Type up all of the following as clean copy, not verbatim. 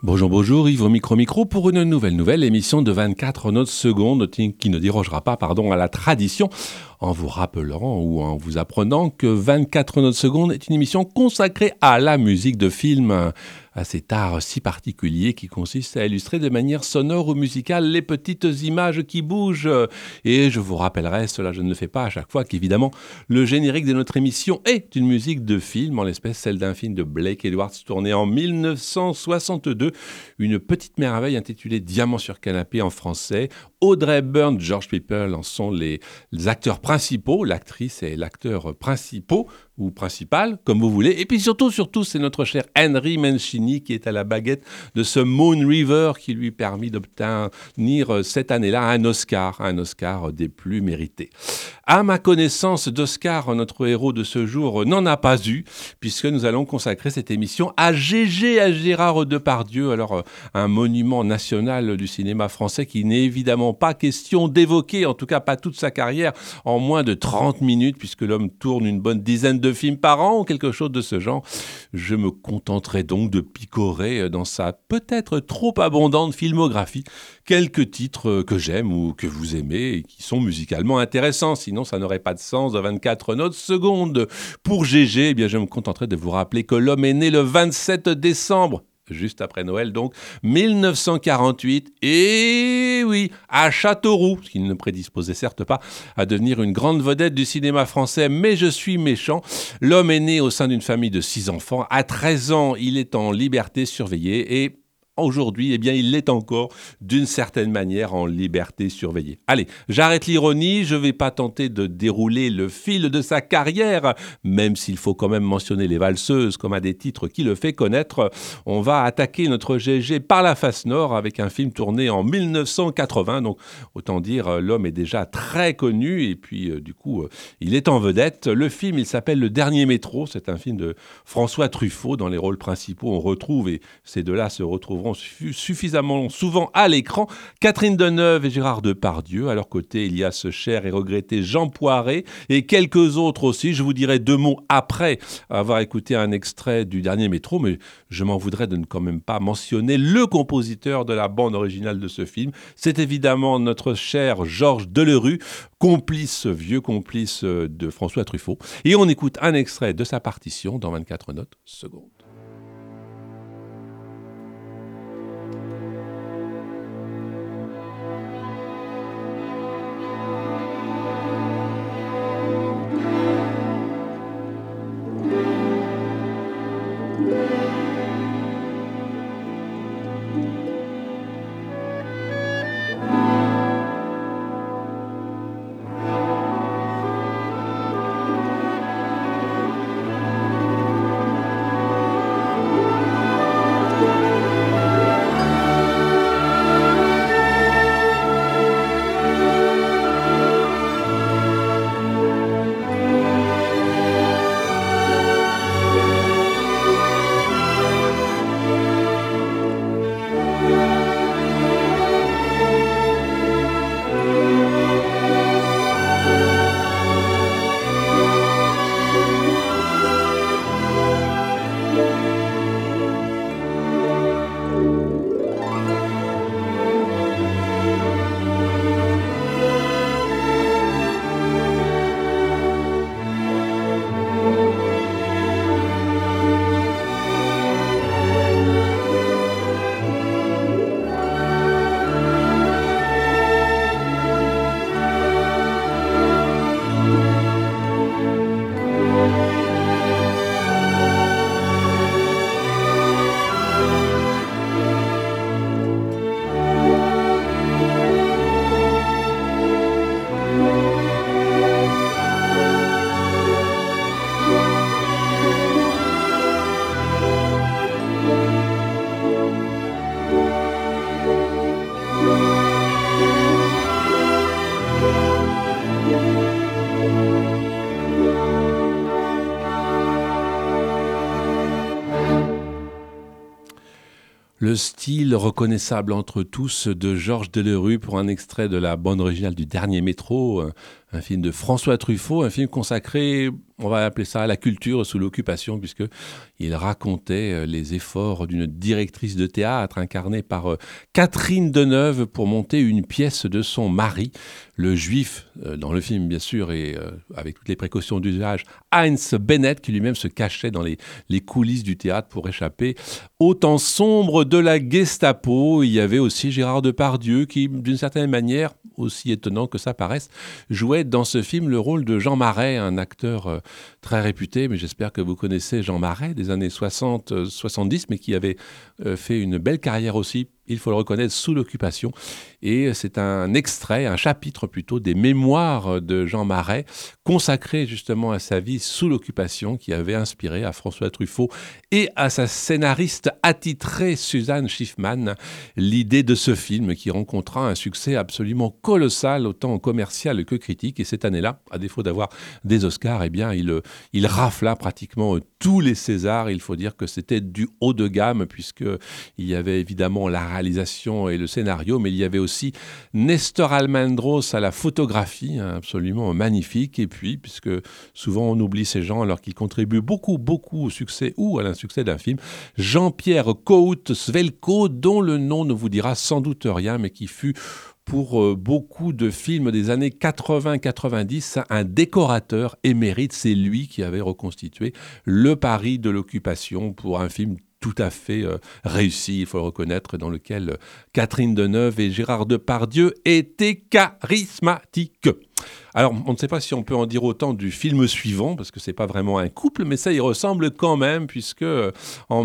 Bonjour, bonjour, Yves au micro pour une nouvelle émission de 24 notes secondes qui ne dérogera pas à la tradition en vous rappelant ou en vous apprenant que 24 notes secondes est une émission consacrée à la musique de film, à cet art si particulier qui consiste à illustrer de manière sonore ou musicale les petites images qui bougent. Et je vous rappellerai, cela je ne le fais pas à chaque fois, qu'évidemment le générique de notre émission est une musique de film, en l'espèce celle d'un film de Blake Edwards tourné en 1962, une petite merveille intitulée Diamant sur canapé en français. Audrey Hepburn, George People en sont les acteurs principaux, l'actrice et l'acteur principaux, ou principal, comme vous voulez. Et puis surtout, c'est notre cher Henry Mancini qui est à la baguette de ce Moon River qui lui permit d'obtenir cette année-là un Oscar des plus mérités. À ma connaissance d'Oscar, notre héros de ce jour n'en a pas eu, puisque nous allons consacrer cette émission à Gérard Depardieu, alors un monument national du cinéma français qui n'est évidemment pas question d'évoquer, en tout cas pas toute sa carrière, en moins de 30 minutes, puisque l'homme tourne une bonne dizaine de films par an ou quelque chose de ce genre. Je me contenterai donc de picorer dans sa peut-être trop abondante filmographie quelques titres que j'aime ou que vous aimez et qui sont musicalement intéressants. Sinon, ça n'aurait pas de sens de 24 notes secondes. Pour Gégé, eh bien, je me contenterai de vous rappeler que l'homme est né le 27 décembre. Juste après Noël, donc, 1948, et oui, à Châteauroux, ce qui ne prédisposait certes pas à devenir une grande vedette du cinéma français, mais je suis méchant. L'homme est né au sein d'une famille de 6 enfants. À 13 ans, il est en liberté surveillée et aujourd'hui, eh bien, il l'est encore d'une certaine manière en liberté surveillée. Allez, j'arrête l'ironie, je ne vais pas tenter de dérouler le fil de sa carrière, même s'il faut quand même mentionner Les Valseuses comme un des titres qui le fait connaître. On va attaquer notre GG par la face nord avec un film tourné en 1980, donc autant dire l'homme est déjà très connu et puis du coup, il est en vedette. Le film, il s'appelle Le Dernier Métro, c'est un film de François Truffaut. Dans les rôles principaux, on retrouve, et ces deux-là se retrouveront suffisamment souvent à l'écran, Catherine Deneuve et Gérard Depardieu. À leur côté, il y a ce cher et regretté Jean Poiret et quelques autres aussi. Je vous dirai 2 mots après avoir écouté un extrait du Dernier Métro, mais je m'en voudrais de ne quand même pas mentionner le compositeur de la bande originale de ce film. C'est évidemment notre cher Georges Delerue, vieux complice de François Truffaut. Et on écoute un extrait de sa partition dans 24 notes secondes. Le style reconnaissable entre tous de Georges Delerue pour un extrait de la bande originale du Dernier Métro, un film de François Truffaut, un film consacré On va appeler ça la culture sous l'occupation, puisqu'il racontait les efforts d'une directrice de théâtre incarnée par Catherine Deneuve pour monter une pièce de son mari, le juif, dans le film bien sûr, et avec toutes les précautions d'usage, Heinz Bennett, qui lui-même se cachait dans les coulisses du théâtre pour échapper au temps sombre de la Gestapo. Il y avait aussi Gérard Depardieu qui, d'une certaine manière, aussi étonnant que ça paraisse, jouait dans ce film le rôle de Jean Marais, un acteur très réputé, mais j'espère que vous connaissez Jean Marais des années 60-70, mais qui avait fait une belle carrière aussi, il faut le reconnaître, sous l'occupation. Et c'est un extrait, un chapitre plutôt, des mémoires de Jean Marais, consacré justement à sa vie sous l'occupation, qui avait inspiré à François Truffaut et à sa scénariste attitrée Suzanne Schiffman l'idée de ce film qui rencontra un succès absolument colossal, autant commercial que critique. Et cette année-là, à défaut d'avoir des Oscars, eh bien, il rafla pratiquement tous les Césars. Il faut dire que c'était du haut de gamme, puisqu'il y avait évidemment la réalisation et le scénario, mais il y avait aussi Nestor Almendros à la photographie, hein, absolument magnifique. Et puis, puisque souvent on oublie ces gens alors qu'ils contribuent beaucoup au succès ou à l'insuccès d'un film, Jean-Pierre Cout Svelko, dont le nom ne vous dira sans doute rien, mais qui fut pour beaucoup de films des années 80-90, un décorateur émérite. C'est lui qui avait reconstitué le Paris de l'occupation pour un film tout à fait réussi, il faut le reconnaître, dans lequel Catherine Deneuve et Gérard Depardieu étaient charismatiques. Alors, on ne sait pas si on peut en dire autant du film suivant, parce que c'est pas vraiment un couple, mais ça y ressemble quand même, puisque en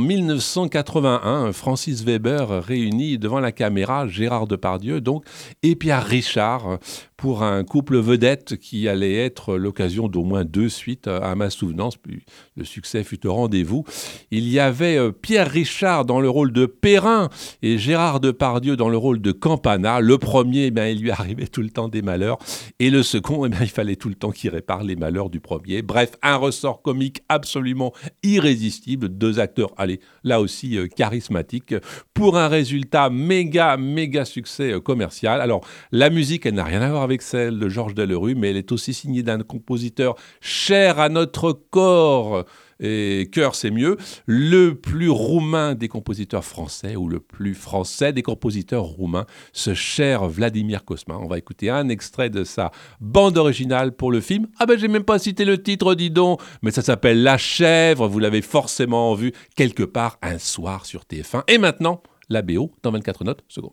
1981, Francis Weber réunit devant la caméra Gérard Depardieu, donc, et Pierre Richard, pour un couple vedette qui allait être l'occasion d'au moins 2 suites à ma souvenance, puis le succès fut au rendez-vous. Il y avait Pierre Richard dans le rôle de Perrin et Gérard Depardieu dans le rôle de Campana. Le premier, il lui arrivait tout le temps des malheurs, et le second, il fallait tout le temps qu'il répare les malheurs du premier. Bref, un ressort comique absolument irrésistible, 2 acteurs, allez, là aussi charismatiques, pour un résultat méga succès commercial. Alors, la musique, elle n'a rien à voir avec celle de Georges Delerue, mais elle est aussi signée d'un compositeur cher à notre corps, et cœur c'est mieux, le plus roumain des compositeurs français, ou le plus français des compositeurs roumains, ce cher Vladimir Cosma. On va écouter un extrait de sa bande originale pour le film. Ah ben j'ai même pas cité le titre, dis donc, mais ça s'appelle La Chèvre, vous l'avez forcément vu quelque part un soir sur TF1. Et maintenant, la BO dans 24 notes secondes.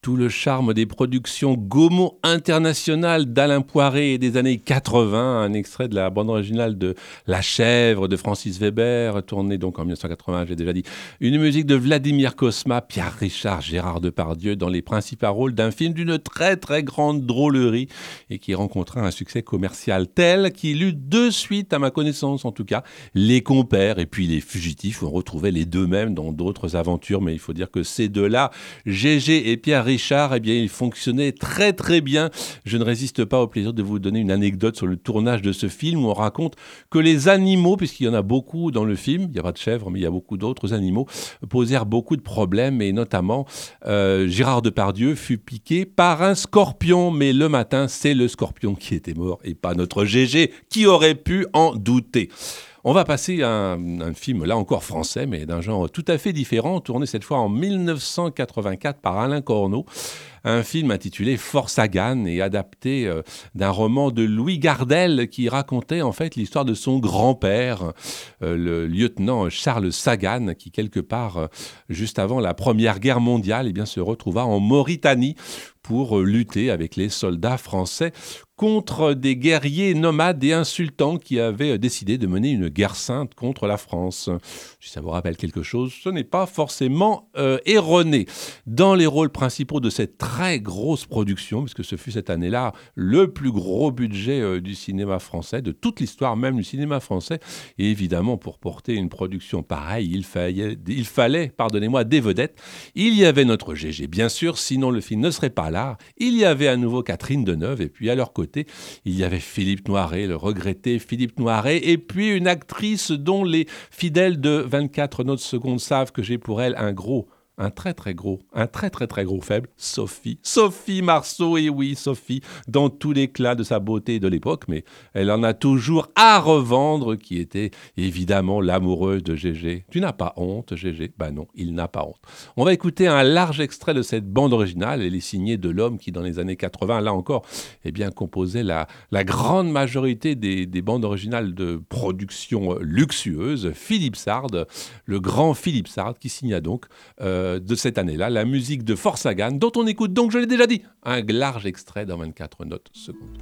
tout le charme des productions Gaumont International d'Alain Poiré et des années 80, un extrait de la bande originale de La Chèvre de Francis Weber, tournée donc en 1980, j'ai déjà dit. Une musique de Vladimir Cosma, Pierre Richard, Gérard Depardieu dans les principaux rôles d'un film d'une très très grande drôlerie et qui rencontra un succès commercial tel qu'il eut deux suites, à ma connaissance en tout cas, Les Compères et puis Les Fugitifs, où on retrouvait les deux mêmes dans d'autres aventures, mais il faut dire que ces deux-là, Gégé et Pierre Richard, eh bien, ils fonctionnaient très très bien. Je ne résiste pas au plaisir de vous donner une anecdote sur le tournage de ce film où on raconte que les animaux, puisqu'il y en a beaucoup dans le film, il n'y a pas de chèvres, mais il y a beaucoup d'autres animaux, posèrent beaucoup de problèmes et notamment Gérard Depardieu fut piqué par un scorpion, mais le matin, c'est le scorpion qui était mort et pas notre Gégé qui aurait pu en douter. On va passer à un film, là encore français, mais d'un genre tout à fait différent, tourné cette fois en 1984 par Alain Corneau. Un film intitulé Fort Sagan et adapté d'un roman de Louis Gardel qui racontait en fait l'histoire de son grand-père, le lieutenant Charles Sagan, qui quelque part, juste avant la Première Guerre mondiale, eh bien, se retrouva en Mauritanie pour lutter avec les soldats français contre des guerriers nomades et insultants qui avaient décidé de mener une guerre sainte contre la France. Si ça vous rappelle quelque chose, ce n'est pas forcément erroné. Dans les rôles principaux de cette très grosse production, puisque ce fut cette année-là le plus gros budget du cinéma français, de toute l'histoire même du cinéma français, et évidemment pour porter une production pareille, il fallait, pardonnez-moi, des vedettes. Il y avait notre Gégé, bien sûr, sinon le film ne serait pas là. Il y avait à nouveau Catherine Deneuve, et puis à leur côté, il y avait Philippe Noiret, le regretté Philippe Noiret, et puis une actrice dont les fidèles de 24 notes secondes savent que j'ai pour elle un très très gros faible, Sophie Marceau, et oui, Sophie, dans tout l'éclat de sa beauté de l'époque, mais elle en a toujours à revendre, qui était évidemment l'amoureuse de Gégé. Tu n'as pas honte, Gégé? Ben non, il n'a pas honte. On va écouter un large extrait de cette bande originale, elle est signée de l'homme qui, dans les années 80, là encore, eh bien, composait la grande majorité des bandes originales de production luxueuse, Philippe Sard, le grand Philippe Sard, qui signa donc de cette année-là, la musique de Fort Sagan, dont on écoute donc, je l'ai déjà dit, un large extrait dans 24 notes secondes.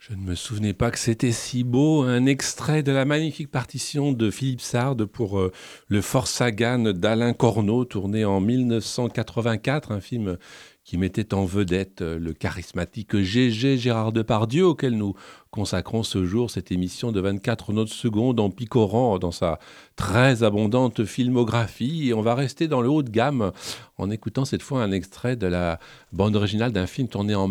Je ne me souvenais pas que c'était si beau. Un extrait de la magnifique partition de Philippe Sard pour le Fort Sagan d'Alain Corneau, tourné en 1984, un film qui mettait en vedette le charismatique Gérard Depardieu, auquel nous consacrons ce jour cette émission de 24 notes secondes en picorant dans sa très abondante filmographie. Et on va rester dans le haut de gamme en écoutant cette fois un extrait de la bande originale d'un film tourné en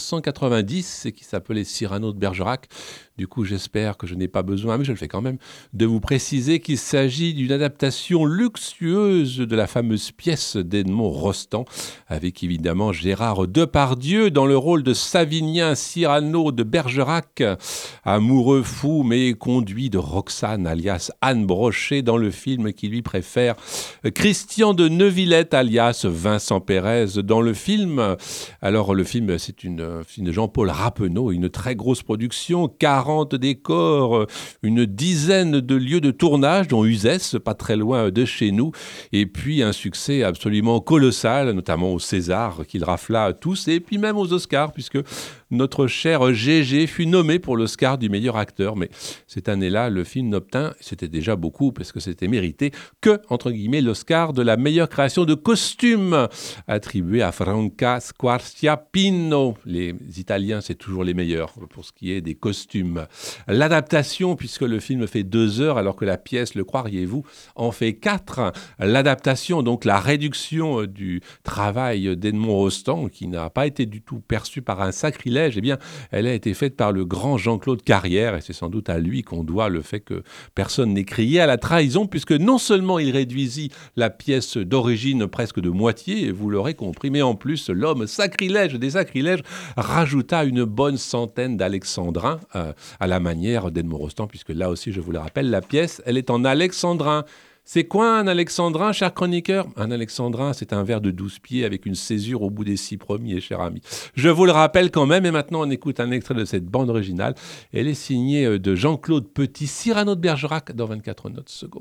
1990 et qui s'appelait Cyrano de Bergerac. Du coup, j'espère que je n'ai pas besoin, mais je le fais quand même, de vous préciser qu'il s'agit d'une adaptation luxueuse de la fameuse pièce d'Edmond Rostand, avec évidemment Gérard Depardieu dans le rôle de Savinien Cyrano de Bergerac, amoureux fou mais conduit de Roxane alias Anne Brochet dans le film qui lui préfère, Christian de Neuvillette alias Vincent Pérez dans le film. Alors le film, c'est une film de Jean-Paul Rappeneau, une très grosse production, 40 décors, une dizaine de lieux de tournage, dont Uzès, pas très loin de chez nous, et puis un succès absolument colossal, notamment au César, qu'il rafla tous, et puis même aux Oscars, puisque notre cher Gégé fut nommé pour l'Oscar du meilleur acteur. Mais cette année-là, le film n'obtint, c'était déjà beaucoup, parce que c'était mérité, que, entre guillemets, l'Oscar de la meilleure création de costume, attribué à Franca Squarciapino. Les Italiens, c'est toujours les meilleurs pour ce qui est des costumes. L'adaptation, puisque le film fait 2 heures, alors que la pièce, le croiriez-vous, en fait 4. L'adaptation, donc la réduction du travail d'Edmond Rostand, qui n'a pas été du tout perçu par un sacrilège, eh bien, elle a été faite par le grand Jean-Claude Carrière, et c'est sans doute à lui qu'on doit le fait que personne n'ait crié à la trahison, puisque non seulement il réduisit la pièce d'origine presque de moitié, vous l'aurez compris, mais en plus, l'homme sacrilège des sacrilèges rajouta une bonne centaine d'alexandrins à la manière d'Edmond Rostand, puisque là aussi, je vous le rappelle, la pièce, elle est en alexandrin. C'est quoi un alexandrin, cher chroniqueur ? Un alexandrin, c'est un verre de 12 pieds avec une césure au bout des 6 premiers, cher ami. Je vous le rappelle quand même, et maintenant on écoute un extrait de cette bande originale. Elle est signée de Jean-Claude Petit, Cyrano de Bergerac, dans 24 notes secondes.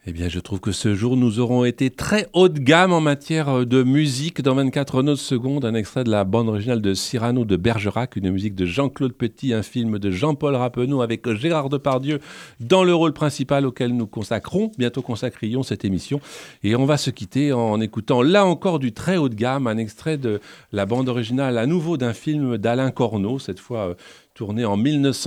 Eh bien, je trouve que ce jour, nous aurons été très haut de gamme en matière de musique. Dans 24 notes secondes, un extrait de la bande originale de Cyrano de Bergerac, une musique de Jean-Claude Petit, un film de Jean-Paul Rappeneau avec Gérard Depardieu dans le rôle principal auquel nous bientôt consacrions cette émission. Et on va se quitter en écoutant là encore du très haut de gamme, un extrait de la bande originale à nouveau d'un film d'Alain Corneau, cette fois tourné en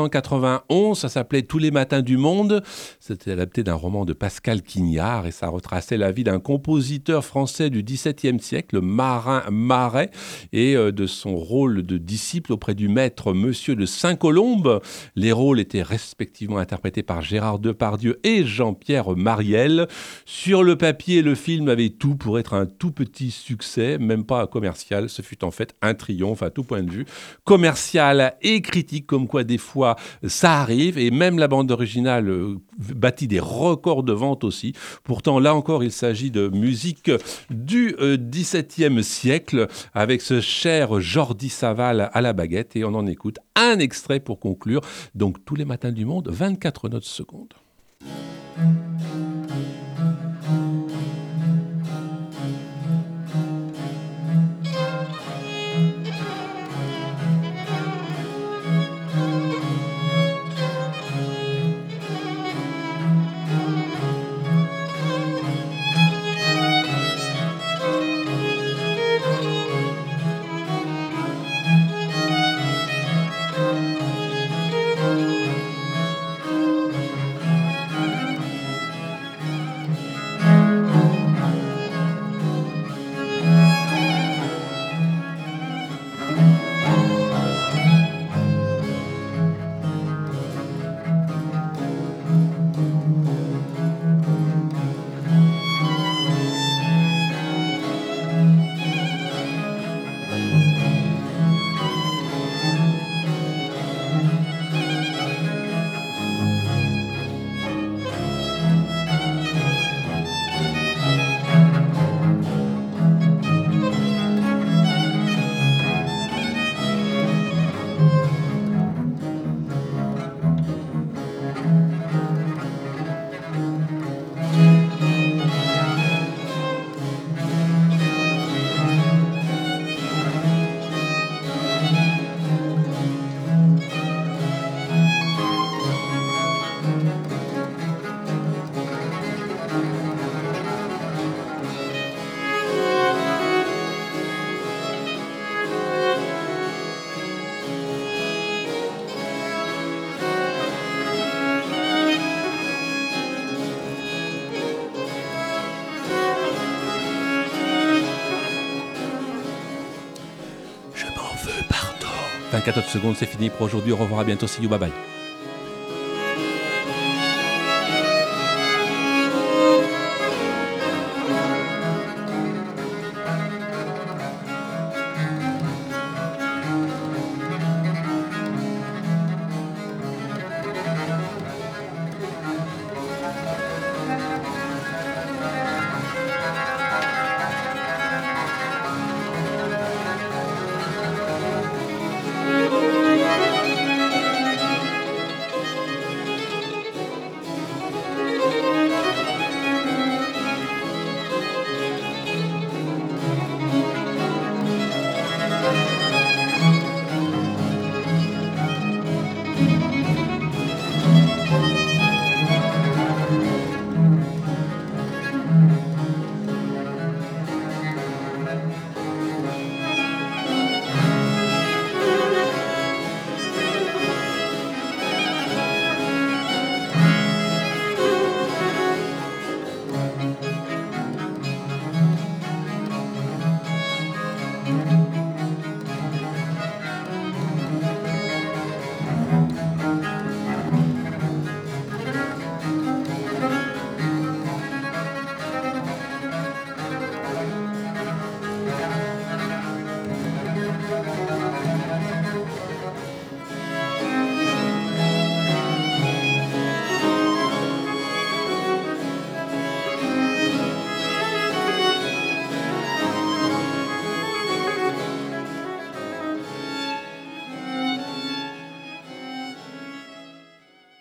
1991, ça s'appelait Tous les matins du monde. C'était adapté d'un roman de Pascal Quignard et ça retraçait la vie d'un compositeur français du XVIIe siècle, Marin Marais, et de son rôle de disciple auprès du maître Monsieur de Saint-Colombe. Les rôles étaient respectivement interprétés par Gérard Depardieu et Jean-Pierre Mariel. Sur le papier, le film avait tout pour être un tout petit succès, même pas commercial. Ce fut en fait un triomphe à tout point de vue, commercial et critique, comme quoi des fois ça arrive, et même la bande originale bâtit des records de vente aussi. Pourtant, là encore, il s'agit de musique du XVIIe siècle, avec ce cher Jordi Savall à la baguette, et on en écoute un extrait pour conclure. Donc, tous les matins du monde, 24 notes secondes. Je m'en veux, pardon. 24 secondes, c'est fini pour aujourd'hui. Au revoir, à bientôt. See you, bye bye.